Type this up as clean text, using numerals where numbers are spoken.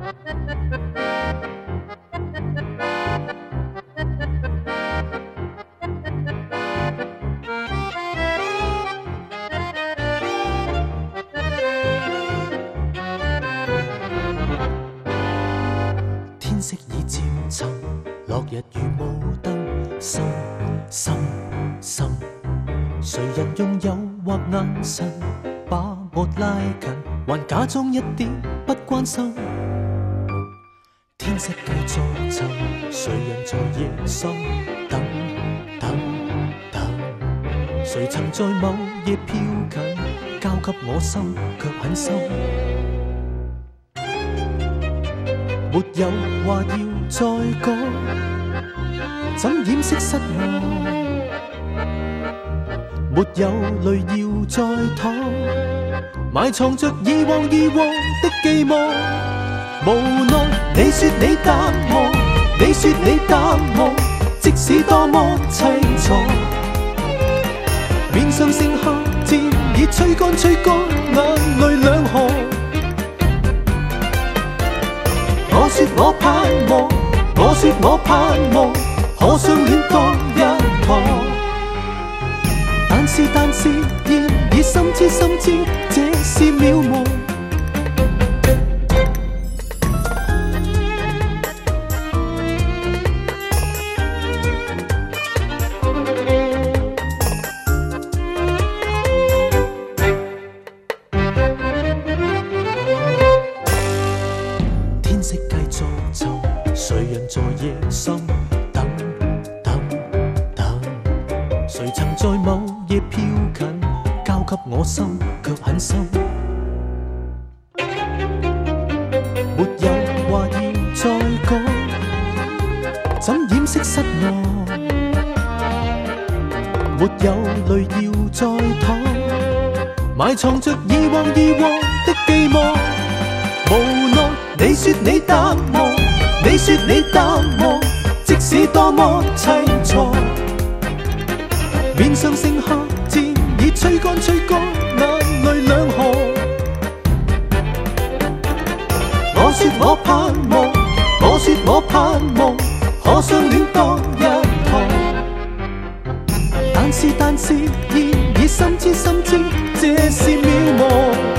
天色已漸沉，落日如霧燈，深深深，誰人用誘惑眼神把我拉近，還假裝一點不關心。天色繼續沉，誰人在夜深等等等？誰曾在某夜飄近，交給我心卻很深。沒有話要再講，怎掩飾失望？沒有淚要再淌，埋藏着以往的寄望。無奈你說你淡忘，你說你淡忘，即使多麼凄楚，面上剩下漸已吹乾眼淚兩行。我說我盼望，我說我盼望，可相戀多一趟。但是，現已深知這是渺茫。天色繼續沉，誰人在夜深等等等？誰曾在某夜飄近，交給我心卻很深。沒有話要再講，怎掩飾失望？沒有淚要再淌，埋藏着以往的寄望。無奈你說你淡忘，你說你淡忘，即使多麼凄楚，面上剩下漸已吹乾眼淚兩行。我說我盼望，我說我盼望，可相戀多一趟。但是，現已深知這是渺茫。